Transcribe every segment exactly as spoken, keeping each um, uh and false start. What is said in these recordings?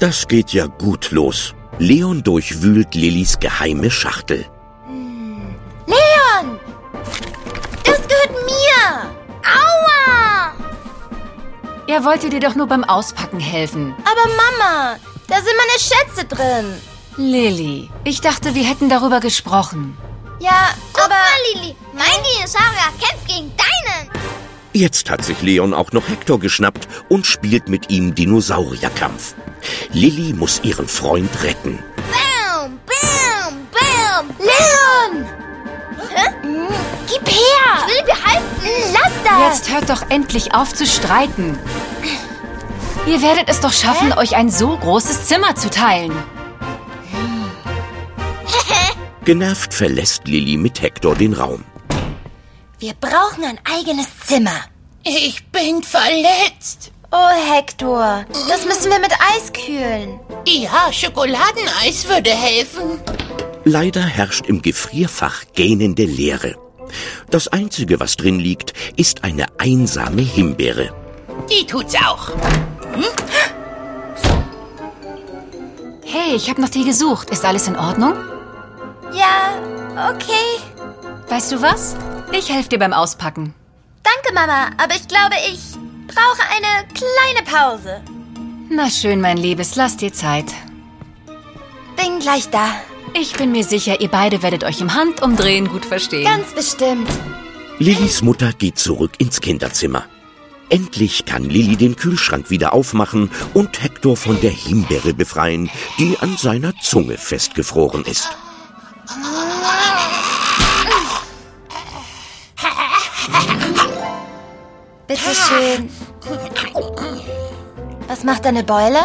Das geht ja gut los. Leon durchwühlt Lillys geheime Schachtel. Hm. Leon! Das gehört mir! Aua! Er wollte dir doch nur beim Auspacken helfen. Aber Mama, da sind meine Schätze drin. Lilly, ich dachte, wir hätten darüber gesprochen. Ja, Guck aber... mal, Lilly, mein Dinosaurier kämpft gegen deinen. Jetzt hat sich Leon auch noch Hector geschnappt und spielt mit ihm Dinosaurierkampf. Lilly muss ihren Freund retten. Bam, bam, bam. Leon! Hä? Gib her! Ich will ihn behalten. Lass das! Jetzt hört doch endlich auf zu streiten. Ihr werdet es doch schaffen, euch ein so großes Zimmer zu teilen. Genervt verlässt Lilly mit Hector den Raum. Wir brauchen ein eigenes Zimmer. Ich bin verletzt. Oh, Hector, das müssen wir mit Eis kühlen. Ja, Schokoladeneis würde helfen. Leider herrscht im Gefrierfach gähnende Leere. Das Einzige, was drin liegt, ist eine einsame Himbeere. Die tut's auch. Hm? Hey, ich habe nach dir gesucht. Ist alles in Ordnung? Ja, okay. Weißt du was? Ich helfe dir beim Auspacken. Danke, Mama, aber ich glaube, ich brauche eine kleine Pause. Na schön, mein Liebes, lass dir Zeit. Bin gleich da. Ich bin mir sicher, ihr beide werdet euch im Handumdrehen gut verstehen. Ganz bestimmt. Lillys Mutter geht zurück ins Kinderzimmer. Endlich kann Lilly den Kühlschrank wieder aufmachen und Hector von der Himbeere befreien, die an seiner Zunge festgefroren ist. Bitte schön. Was macht deine Beule?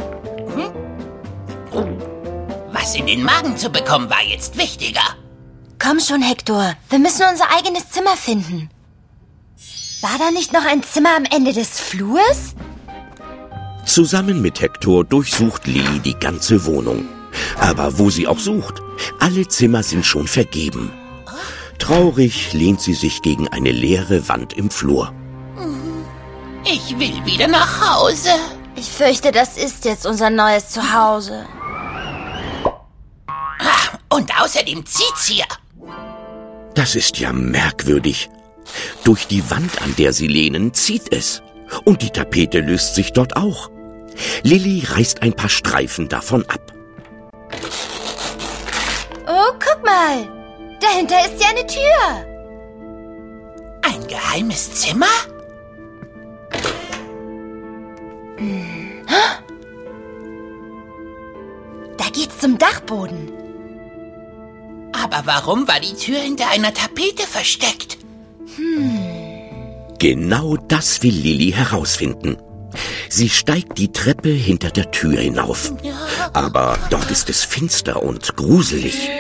Was in den Magen zu bekommen, war jetzt wichtiger. Komm schon, Hector. Wir müssen unser eigenes Zimmer finden. War da nicht noch ein Zimmer am Ende des Flurs? Zusammen mit Hector durchsucht Lilly die ganze Wohnung. Aber wo sie auch sucht, alle Zimmer sind schon vergeben. Traurig lehnt sie sich gegen eine leere Wand im Flur. Ich will wieder nach Hause. Ich fürchte, das ist jetzt unser neues Zuhause. Ah, und außerdem zieht's hier. Das ist ja merkwürdig. Durch die Wand, an der sie lehnen, zieht es. Und die Tapete löst sich dort auch. Lilly reißt ein paar Streifen davon ab. Oh, guck mal. Dahinter ist ja eine Tür. Ein geheimes Zimmer? Da geht's zum Dachboden. Aber warum war die Tür hinter einer Tapete versteckt? Genau das will Lilly herausfinden. Sie steigt die Treppe hinter der Tür hinauf. Aber dort ist es finster und gruselig.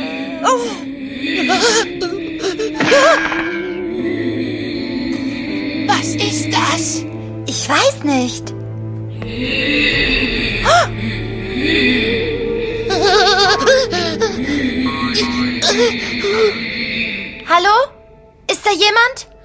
Was ist das? Ich weiß nicht. Hallo? Ist da jemand?